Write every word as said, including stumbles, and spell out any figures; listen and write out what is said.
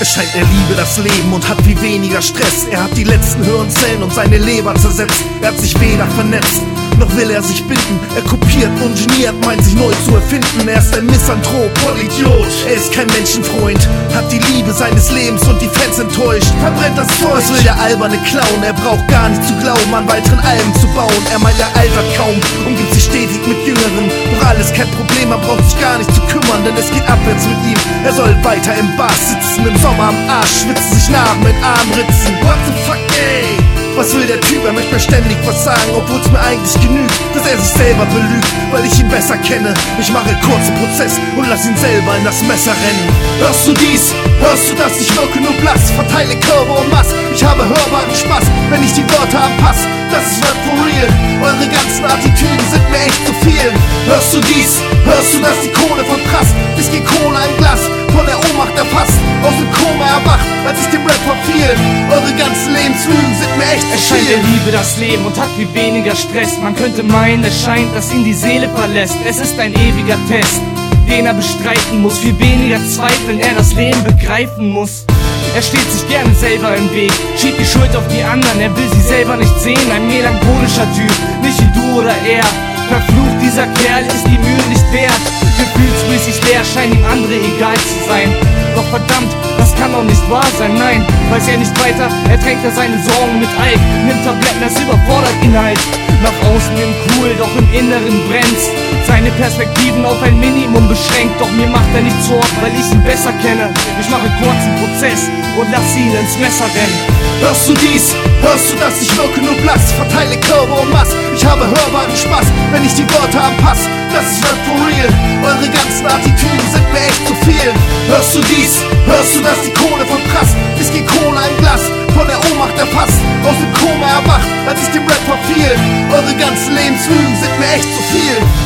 Es scheint, er liebe das Leben und hat viel weniger Stress. Er hat die letzten Hirnzellen und seine Leber zersetzt. Er hat sich weder vernetzt, noch will er sich binden. Er kopiert und geniert, meint sich neu zu erfinden. Er ist ein Misanthrop, Vollidiot. Er ist kein Menschenfreund, hat die Liebe seines Lebens und die Fans enttäuscht. Verbrennt das Zeug. Was will der alberne Clown? Er braucht gar nicht zu glauben, an weiteren Alben zu bauen. Er meint, er altert kaum, umgibt sich stetig mit Jüngeren. Doch alles kein Problem, man braucht sich gar nicht zu kümmern, denn es geht abwärts mit ihm. Er soll weiter im Bad sitzen, im Sommer am Arsch schwitzen, sich Narben mit Armritzen. What the fuck, ey? Was will der Typ? Er möchte mir ständig was sagen, obwohl's mir eigentlich genügt, dass er sich selber belügt, weil ich ihn besser kenne. Ich mache kurzen Prozess und lass ihn selber in das Messer rennen. Hörst du dies? Hörst du das? Ich wirke nur blass, verteile Körbe und Mass. Ich habe hörbaren Spaß, wenn ich die Wörter anpasse. Das ist Rap for real. Eure ganzen Attitüden sind mir echt zu viel. Hörst du dies? Hörst du das? Die Kohle von Prass, Whisky, Cola im Glas, von der Ohnmacht erfasst, aus dem Koma erwacht, als ich dem Rap verfiel. Eure ganzen Lebenslügen sind mir echt zu viel. Er scheint, er liebe das Leben und hat viel weniger Stress. Man könnte meinen, es scheint, dass ihn die Seele verlässt. Es ist ein ewiger Test, den er bestreiten muss. Viel weniger zweifeln, er das Leben begreifen muss. Er steht sich gerne selber im Weg, schiebt die Schuld auf die anderen, er will sie selber nicht sehen. Ein melancholischer Typ, nicht wie du oder er. Verflucht, dieser Kerl ist die Mühe nicht wert. Gefühlsmäßig leer, scheint ihm andere egal zu sein. Doch verdammt, das kann doch nicht wahr sein, nein. Weiß er nicht weiter, ertränkt er seine Sorgen mit Alk. Nimmt Tabletten, das überfordert ihn halt. Nach außen hin cool, doch im Inneren brennt's. Seine Perspektiven auf ein Minimum beschränkt. Doch mir macht er nicht Sorgen, weil ich ihn besser kenne. Ich mache kurzen Prozess und lass ihn ins Messer rennen. Hörst du dies? Hörst du das? Ich wirke nur blass, verteile Körbe und Mass. Ich habe hörbaren Spaß, wenn ich die Wörter anpasse. Das ist Rap for real. Eure ganzen Attitüden sind mir echt zu viel. Hörst du dies? Hörst du das? Die Kohle von Prass, Whisky, Cola im Glas, von der Ohnmacht erfasst, aus dem Koma erwacht, als ich dem Rap verfiel. Eure ganzen Lebenslügen sind mir echt zu viel.